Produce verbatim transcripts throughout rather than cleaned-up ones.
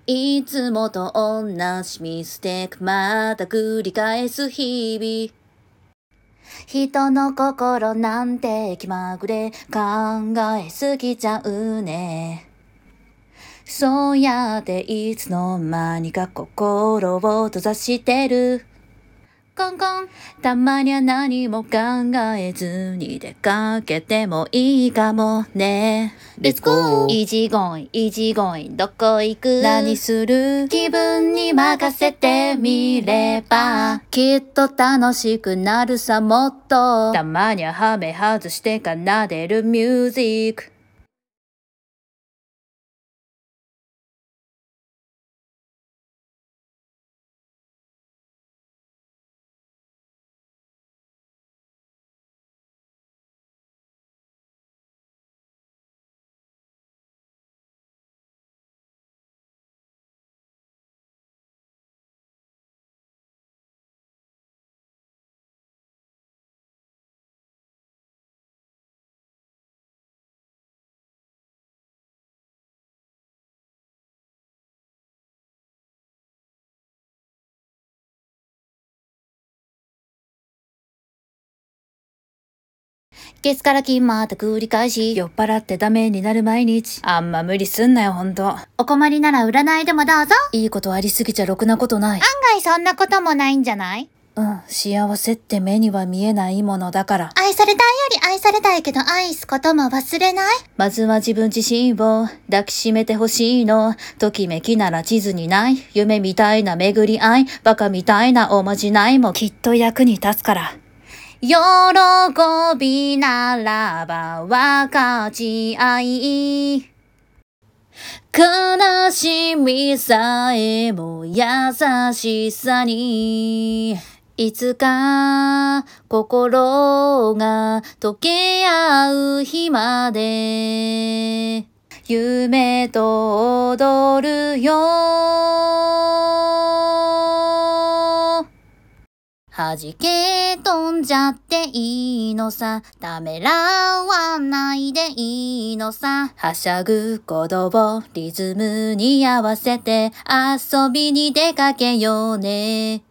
いつもと同じミステイクまた繰り返す日々。人の心なんて気まぐれ考えすぎちゃうね。そうやっていつの間にか心を閉ざしてる。コンコン。たまには何も考えずに出かけてもいいかもね。 Let's go! イージーゴーイン、イージーゴーイン、どこ行く？何する？気分に任せてみればきっと楽しくなるさもっと。たまにはハメ外して奏でるミュージック。月から金また繰り返し、酔っ払ってダメになる毎日。あんま無理すんなよほんと。 お困りなら占いでもどうぞ。 いいことありすぎちゃろくなことない。 案外そんなこともないんじゃない？ うん、幸せって目には見えないものだから。 愛されたいより愛されたいけど愛すことも忘れない？ まずは自分自身を抱きしめてほしいの。ときめきなら地図にない。夢みたいな巡り合い。バカみたいなおまじないもきっと役に立つから。喜びならば分かち合い。悲しみさえも優しさに。いつか心が溶け合う日まで夢と踊るよ。弾け飛んじゃっていいのさ。ためらわないでいいのさ。はしゃぐ鼓動リズムに合わせて遊びに出かけようね。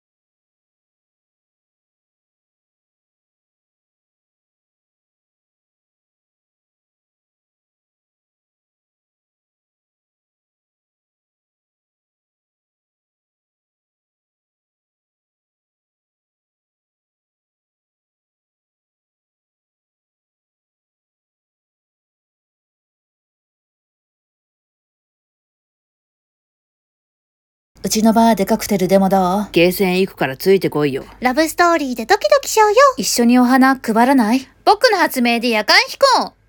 うちのバーでカクテルでもどう？ゲーセン行くからついてこいよ。 ラブストーリーでドキドキしようよ。 一緒にお花配らない？ 僕の発明で夜間飛行。